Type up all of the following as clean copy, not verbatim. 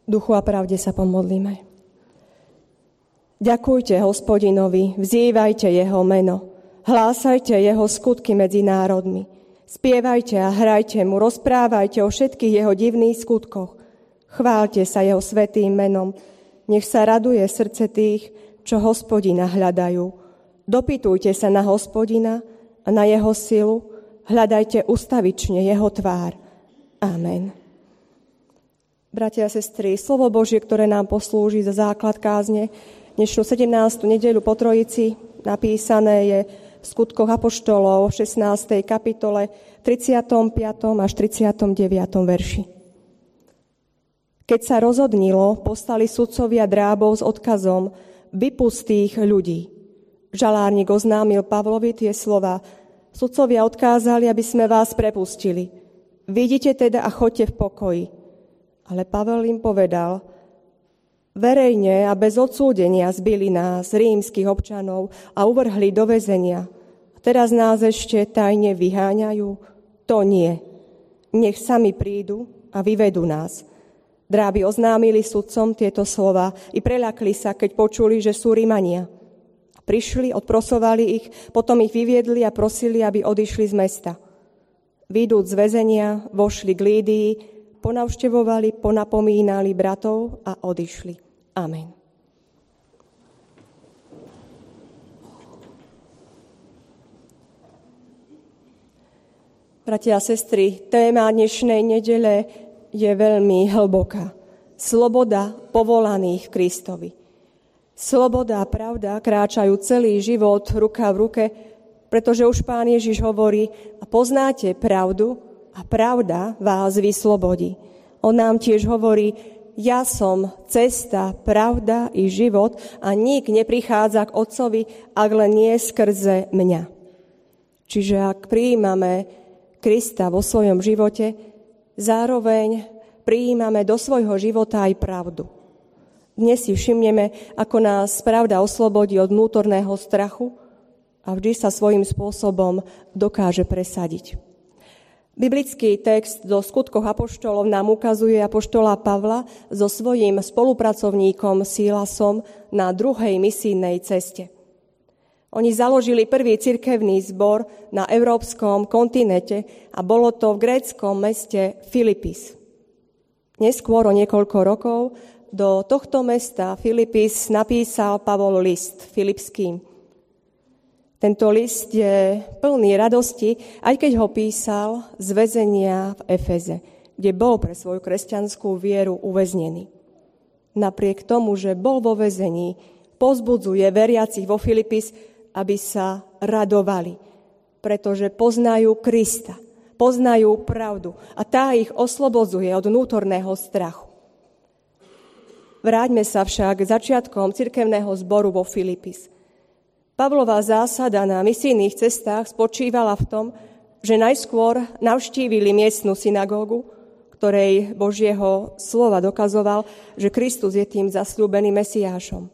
Duchu a pravde sa pomodlíme. Ďakujte Hospodinovi, vzývajte jeho meno, hlásajte jeho skutky medzi národmi. Spievajte a hrajte mu, rozprávajte o všetkých jeho divných skutkoch. Chváľte sa jeho svätým menom, nech sa raduje srdce tých, čo Hospodina hľadajú. Dopytujte sa na Hospodina a na jeho silu, hľadajte ustavične jeho tvár. Amen. Bratia a sestry, slovo Božie, ktoré nám poslúži za základ kázne, dnešnú 17. nedeľu po Trojici, napísané je v Skutkoch apoštolov v 16. kapitole 35. až 39. verši. Keď sa rozhodnilo, postali sudcovia drábov s odkazom vypustých ľudí. Žalárnik oznámil Pavlovi tie slova: sudcovia odkázali, aby sme vás prepustili. Vidíte teda a choďte v pokoji. Ale Pavel im povedal: verejne a bez odsúdenia zbili nás, rímskych občanov, a uvrhli do väzenia. A teraz nás ešte tajne vyháňajú? To nie. Nech sami prídu a vyvedú nás. Dráby oznámili sudcom tieto slova i preľakli sa, keď počuli, že sú Rimania. Prišli, odprosovali ich, potom ich vyviedli a prosili, aby odišli z mesta. Vyjdúc z väzenia, vošli k Lídii, ponavštevovali, ponapomínali bratov a odišli. Amen. Bratia a sestry, téma dnešnej nedele je veľmi hlboká. Sloboda povolaných Kristovi. Sloboda a pravda kráčajú celý život ruka v ruke, pretože už Pán Ježiš hovorí: a poznáte pravdu, a pravda vás vyslobodí. On nám tiež hovorí: ja som cesta, pravda i život a nik neprichádza k Otcovi, ak len nie skrze mňa. Čiže ak prijímame Krista vo svojom živote, zároveň prijímame do svojho života aj pravdu. Dnes si všimneme, ako nás pravda oslobodí od vnútorného strachu a vždy sa svojím spôsobom dokáže presadiť. Biblický text do Skutkoch apoštolov nám ukazuje apoštola Pavla so svojím spolupracovníkom Sílasom na druhej misijnej ceste. Oni založili prvý cirkevný zbor na európskom kontinente a bolo to v gréckom meste Filipis. Neskôr o niekoľko rokov do tohto mesta Filipis napísal Pavol list Filipským. Tento list je plný radosti, aj keď ho písal z väzenia v Efeze, kde bol pre svoju kresťanskú vieru uväznený. Napriek tomu, že bol vo väzení, povzbudzuje veriacich vo Filipis, aby sa radovali, pretože poznajú Krista, poznajú pravdu a tá ich oslobodzuje od vnútorného strachu. Vráťme sa však začiatkom cirkevného zboru vo Filipis. Pavlova zásada na misijných cestách spočívala v tom, že najskôr navštívili miestnu synagógu, ktorej Božieho slova dokazoval, že Kristus je tým zasľúbeným Mesiášom.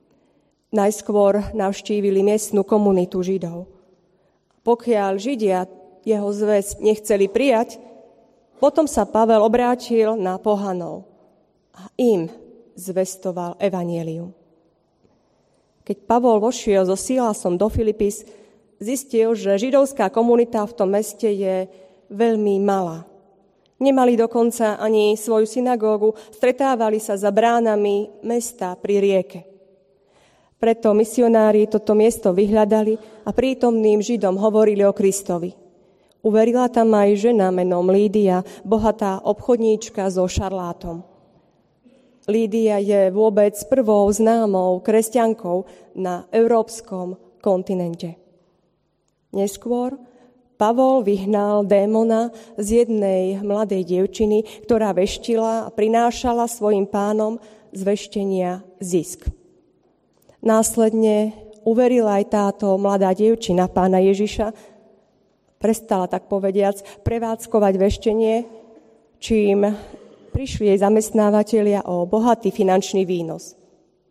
Najskôr navštívili miestnu komunitu Židov. Pokiaľ Židia jeho zvesť nechceli prijať, potom sa Pavel obrátil na pohanov a im zvestoval evanjelium. Keď Pavol vošiel so Sílasom do Filipis, zistil, že židovská komunita v tom meste je veľmi malá. Nemali dokonca ani svoju synagógu, stretávali sa za bránami mesta pri rieke. Preto misionári toto miesto vyhľadali a prítomným Židom hovorili o Kristovi. Uverila tam aj žena menom Lídia, bohatá obchodníčka so šarlátom. Lídia je vôbec prvou známou kresťankou na európskom kontinente. Neskôr Pavol vyhnal démona z jednej mladej dievčiny, ktorá veštila a prinášala svojim pánom z veštenia zisk. Následne uverila aj táto mladá dievčina pána Ježiša, prestala tak povediac prevádzkovať veštenie, čím prišli jej zamestnávateľia o bohatý finančný výnos.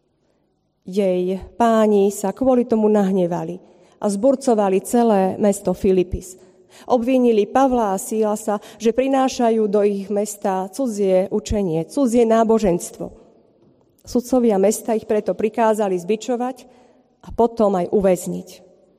Jej páni sa kvôli tomu nahnevali a zburcovali celé mesto Filipis. Obvinili Pavla a Sílasa, že prinášajú do ich mesta cudzie učenie, cudzie náboženstvo. Sudcovia mesta ich preto prikázali zbičovať a potom aj uväzniť.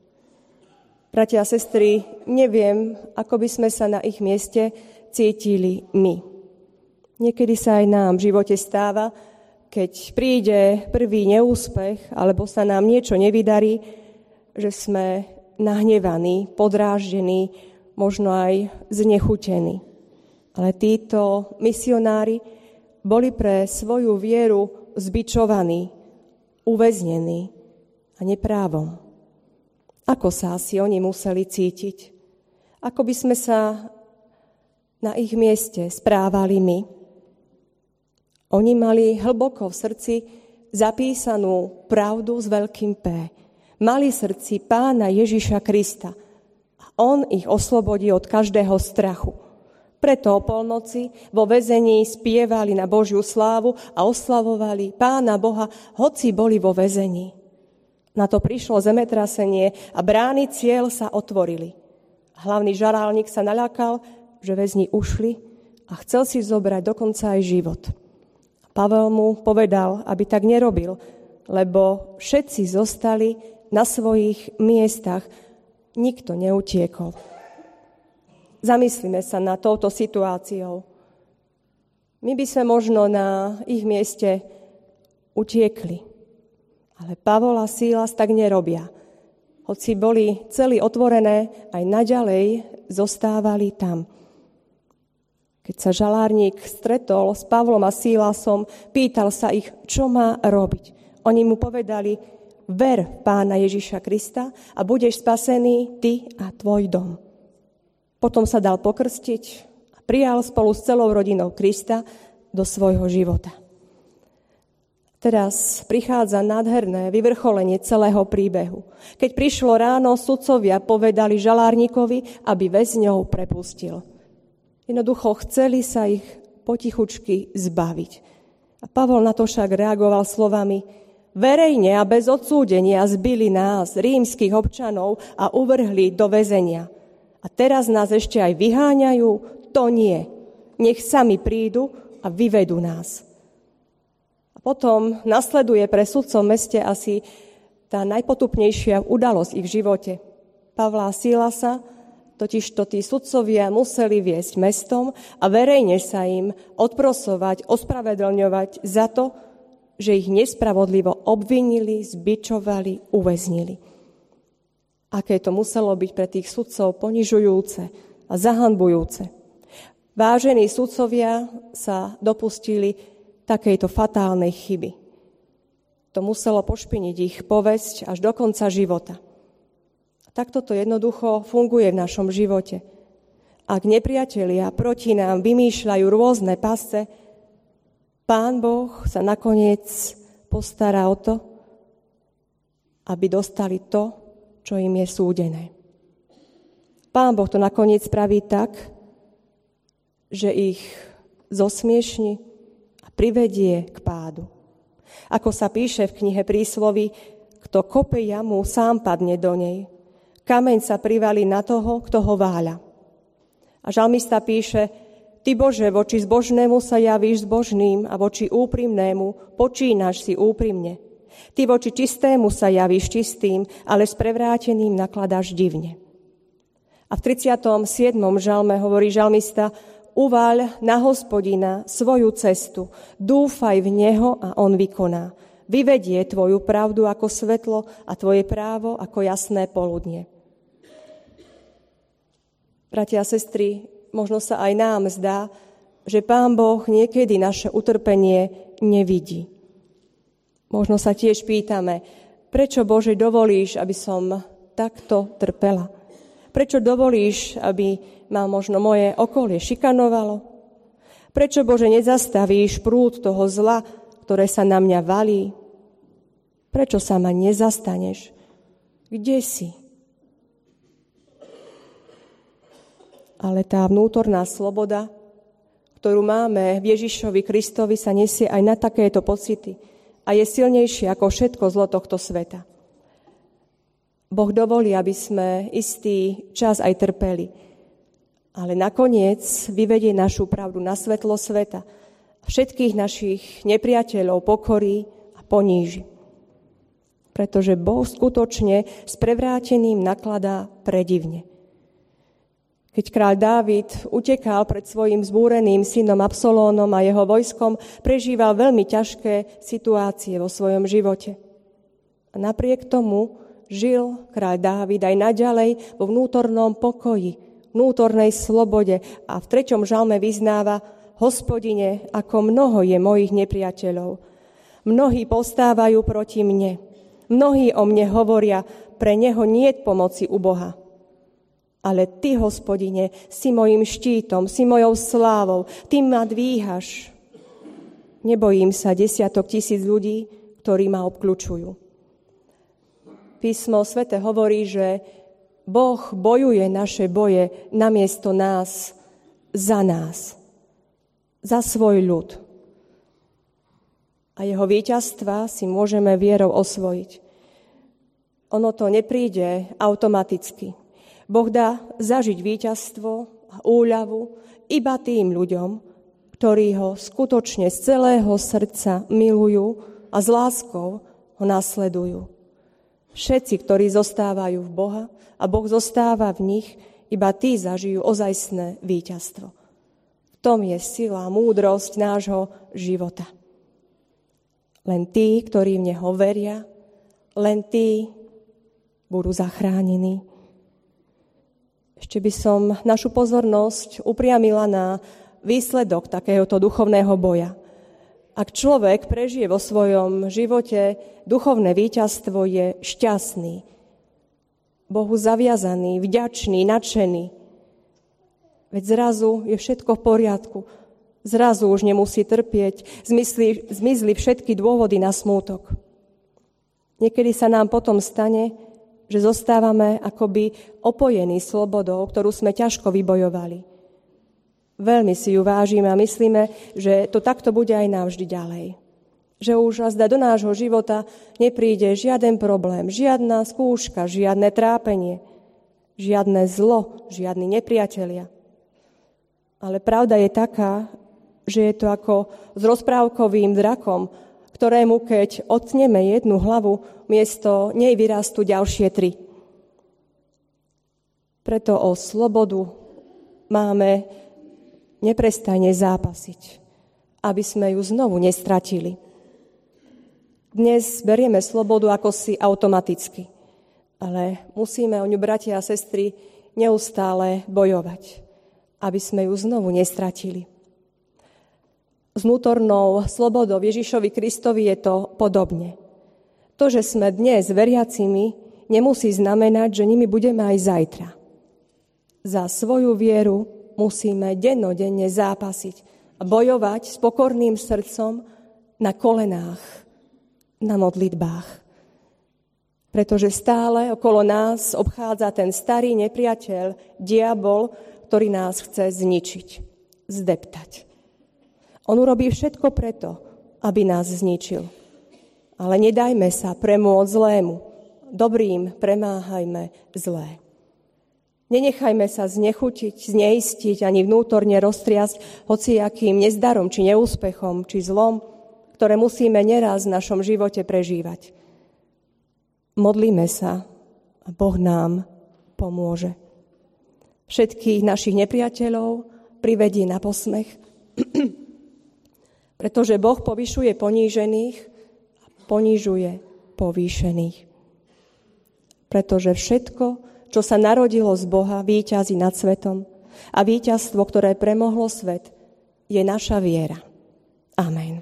Bratia a sestry, neviem, ako by sme sa na ich mieste cítili my. Niekedy sa aj nám v živote stáva, keď príde prvý neúspech alebo sa nám niečo nevydarí, že sme nahnevaní, podráždení, možno aj znechutení. Ale títo misionári boli pre svoju vieru zbičovaní, uväznení a neprávom. Ako sa asi oni museli cítiť? Ako by sme sa na ich mieste správali my? Oni mali hlboko v srdci zapísanú pravdu s veľkým P. Mali v srdci Pána Ježiša Krista a on ich oslobodí od každého strachu. Preto o polnoci vo väzení spievali na Božiu slávu a oslavovali Pána Boha, hoci boli vo väzení. Na to prišlo zemetrasenie a brány ciel sa otvorili. Hlavný žarálnik sa naľakal, že väzni ušli a chcel si zobrať dokonca aj život. Pavel mu povedal, aby tak nerobil, lebo všetci zostali na svojich miestach, nikto neutiekol. Zamyslíme sa nad touto situáciou. My by sme možno na ich mieste utiekli, ale Pavol a Sílas tak nerobia. Hoci boli celí otvorené, aj naďalej zostávali tam. Keď sa žalárnik stretol s Pavlom a Sílasom, pýtal sa ich, čo má robiť. Oni mu povedali, ver v Pána Ježiša Krista a budeš spasený ty a tvoj dom. Potom sa dal pokrstiť a prijal spolu s celou rodinou Krista do svojho života. Teraz prichádza nádherné vyvrcholenie celého príbehu. Keď prišlo ráno, sudcovia povedali žalárnikovi, aby väzňov prepustil. Jednoducho chceli sa ich potichučky zbaviť. A Pavol na to však reagoval slovami, verejne a bez odsúdenia zbili nás, rímskych občanov, a uvrhli do väzenia. A teraz nás ešte aj vyháňajú? To nie. Nech sami prídu a vyvedú nás. A potom nasleduje pre sudcov meste asi tá najpotupnejšia udalosť ich v živote. Pavla a Sílasa totižto tí sudcovia museli viesť mestom a verejne sa im odprosovať, ospravedlňovať za to, že ich nespravodlivo obvinili, zbičovali, uväznili. Aké to muselo byť pre tých sudcov ponižujúce a zahanbujúce. Vážení sudcovia sa dopustili takejto fatálnej chyby. To muselo pošpiniť ich povesť až do konca života. A takto to jednoducho funguje v našom živote. Ak nepriatelia proti nám vymýšľajú rôzne pasce, Pán Boh sa nakoniec postará o to, aby dostali to, čo im je súdené. Pán Boh to nakoniec spraví tak, že ich zosmiešni a privedie k pádu. Ako sa píše v knihe Prísloví, kto kope jamu, sám padne do nej. Kameň sa privalí na toho, kto ho váľa. A žalmista píše, Ty Bože, voči zbožnému sa javíš zbožným a voči úprimnému počínaš si úprimne. Ty voči čistému sa javíš čistým, ale s prevráteným nakladáš divne. A v 37. žalme hovorí žalmista, uvaľ na Hospodina svoju cestu, dúfaj v Neho a On vykoná. Vyvedie tvoju pravdu ako svetlo a tvoje právo ako jasné poludnie. Bratia a sestry, možno sa aj nám zdá, že Pán Boh niekedy naše utrpenie nevidí. Možno sa tiež pýtame, prečo Bože dovolíš, aby som takto trpela? Prečo dovolíš, aby ma možno moje okolie šikanovalo? Prečo Bože nezastavíš prúd toho zla, ktoré sa na mňa valí? Prečo sa ma nezastaneš? Kde si? Ale tá vnútorná sloboda, ktorú máme v Ježišovi Kristovi, sa nesie aj na takéto pocity a je silnejšie ako všetko zlo tohto sveta. Boh dovolí, aby sme istý čas aj trpeli, ale nakoniec vyvedie našu pravdu na svetlo sveta. Všetkých našich nepriateľov pokorí a poníži. Pretože Boh skutočne s prevráteným nakladá predivne. Keď kráľ Dávid utekal pred svojim zbúreným synom Absalónom a jeho vojskom, prežíval veľmi ťažké situácie vo svojom živote. A napriek tomu žil kráľ Dávid aj naďalej vo vnútornom pokoji, vnútornej slobode a v 3. žalme vyznáva: Hospodine, ako mnoho je mojich nepriateľov. Mnohí postávajú proti mne. Mnohí o mne hovoria, pre neho niet pomoci u Boha. Ale ty, Hospodine, si mojím štítom, si mojou slávou, ty ma dvíhaš. Nebojím sa desiatok tisíc ľudí, ktorí ma obkľučujú. Písmo sväté hovorí, že Boh bojuje naše boje namiesto nás, za svoj ľud. A jeho víťazstva si môžeme vierou osvojiť. Ono to nepríde automaticky. Boh dá zažiť víťazstvo a úľavu iba tým ľuďom, ktorí ho skutočne z celého srdca milujú a s láskou ho nasledujú. Všetci, ktorí zostávajú v Boha a Boh zostáva v nich, iba tí zažijú ozajstné víťazstvo. V tom je sila a múdrosť nášho života. Len tí, ktorí v Neho veria, len tí budú zachránení. Ešte by som našu pozornosť upriamila na výsledok takéhoto duchovného boja. Ak človek prežije vo svojom živote duchovné víťazstvo, je šťastný, Bohu zaviazaný, vďačný, nadšený. Veď zrazu je všetko v poriadku. Zrazu už nemusí trpieť, zmizli všetky dôvody na smútok. Niekedy sa nám potom stane, že zostávame akoby opojení slobodou, ktorú sme ťažko vybojovali. Veľmi si ju vážime a myslíme, že to takto bude aj navždy ďalej. Že už azda do nášho života nepríde žiaden problém, žiadna skúška, žiadne trápenie, žiadne zlo, žiadni nepriatelia. Ale pravda je taká, že je to ako s rozprávkovým drakom, ktorému keď otneme jednu hlavu, miesto nej vyrastú ďalšie 3. Preto o slobodu máme neprestajne zápasiť, aby sme ju znovu nestratili. Dnes berieme slobodu ako si automaticky, ale musíme o ňu, bratia a sestry, neustále bojovať, aby sme ju znovu nestratili. S vnútornou slobodou Ježišovi Kristovi je to podobne. To, že sme dnes veriacimi, nemusí znamenať, že nimi budeme aj zajtra. Za svoju vieru musíme dennodenne zápasiť a bojovať s pokorným srdcom na kolenách, na modlitbách. Pretože stále okolo nás obchádza ten starý nepriateľ, diabol, ktorý nás chce zničiť, zdeptať. On urobí všetko preto, aby nás zničil. Ale nedajme sa premôcť zlému. Dobrým premáhajme zlé. Nenechajme sa znechutiť, zneistiť ani vnútorne roztriasť hociakým nezdarom, či neúspechom, či zlom, ktoré musíme neraz v našom živote prežívať. Modlíme sa a Boh nám pomôže. Všetkých našich nepriateľov privedie na posmech, pretože Boh povyšuje ponížených a ponižuje povýšených. Pretože všetko, čo sa narodilo z Boha, víťazí nad svetom a víťazstvo, ktoré premohlo svet, je naša viera. Amen.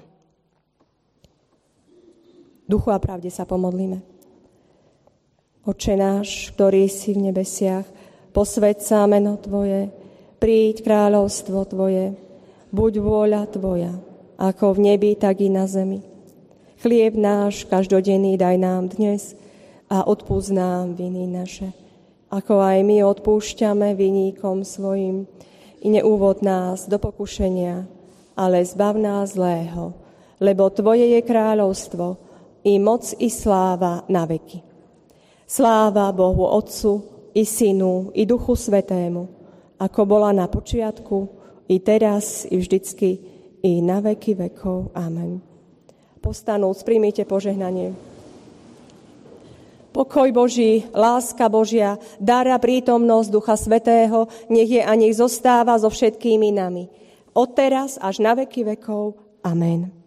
Duchu a pravde sa pomodlíme. Otče náš, ktorý si v nebesiach, posväť sa meno Tvoje, príď kráľovstvo Tvoje, buď vôľa Tvoja, ako v nebi, tak i na zemi. Chlieb náš každodenný daj nám dnes a odpúsť nám viny naše, ako aj my odpúšťame viníkom svojim. I neúvod nás do pokušenia, ale zbav nás zlého, lebo Tvoje je kráľovstvo, i moc, i sláva na veky. Sláva Bohu Otcu, i Synu, i Duchu Svätému, ako bola na počiatku, i teraz, i vždycky, i na veky vekov. Amen. Postanúc, príjmite požehnanie. Pokoj Boží, láska Božia, dar a prítomnosť Ducha Svätého, nech je a nech zostáva so všetkými nami. Od teraz až na veky vekov. Amen.